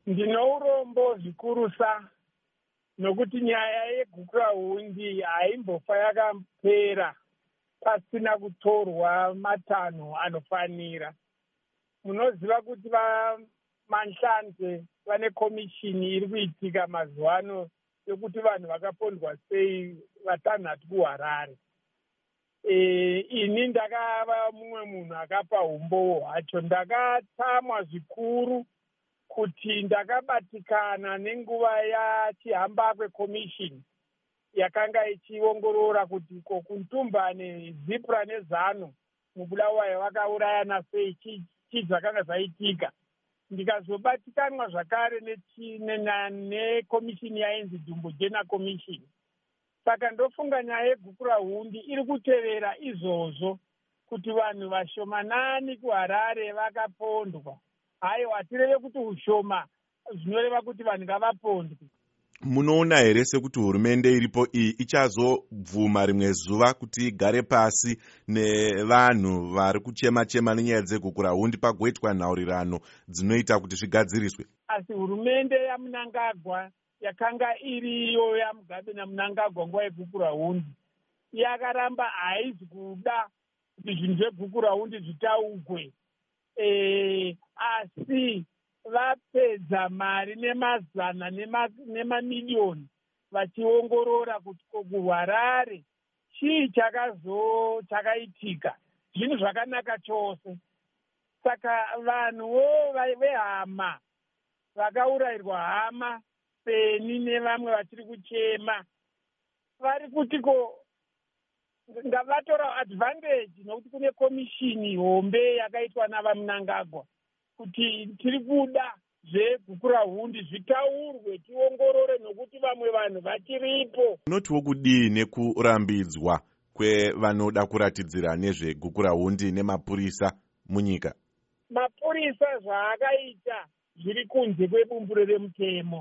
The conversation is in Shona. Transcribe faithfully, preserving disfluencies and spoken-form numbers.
Ndino urombo zvikurusa nokuti nyaya yegukurahundi haimbofa yakapera pasina kutorwa matanho anofanira. Munoziva kuti vaManhlanze vane komishini iri kuitika mazuva ano yokuti vanhu vakapondwa sei vatanhatu kuHarare. E, ini ndakava mumwe munhu akapa umbo hwacho. Ndakatsamwa zvikuru kuti ndakabatikana nenguva yachihamba kwekomishini yakanga ichiongorora kuti ko kuNtumbane, Zipra neZanu muBulawayo vakaurayana sei, chii zvakanga zvaitika. Ndikazobatikanwa zvakare nekomishini yainzi Dumbo Jena Commission. Saka ndofunga nyaya yegukurahundi iri kutevera izvozvo kuti vanhu vashomanani kuHarare vakapondwa. Haiwa, hatireve kuti ushoma zvinoreva kuti vanhu ngavapondwe. Munoona here sekuti hurumende iripo iyi ichazobvuma rimwe zuva kuti igare pasi nevanhu vari kuchema-chema nenyaya dzegukurahundi pagoitwa nhaurirano dzinoita kuti zvigadziriswe? Asi hurumende yaMnangagwa yakanga iriyo yaMugabe naMnangagwa nguva yegukurahundi yakaramba haizi kuda kuti zvinhu zvegukurahundi zvitaugwe. E, asi vapedza mari nemazana nemamiliyoni vachiongorora kuti kuHarare chii chakazo chakaitika. Zvinhu zvakanaka chose. Saka vanhuwo vehama vakaurayirwa hama peni nevamwe vachiri kuchema vari kuti ko ngavatora advantage nokuti kune komishini hombe yakaitwa navaMnangagwa kuti tiri kuda zvegukurahundi zvitaurwe, tiongorore nokuti vamwe vanhu vachiripo. Unotiwo kudii nekurambidzwa kwevanoda kuratidzira nezvegukurahundi nemapurisa munyika? Mapurisa zvaakaita zviri kunze kwebumbiro remutemo.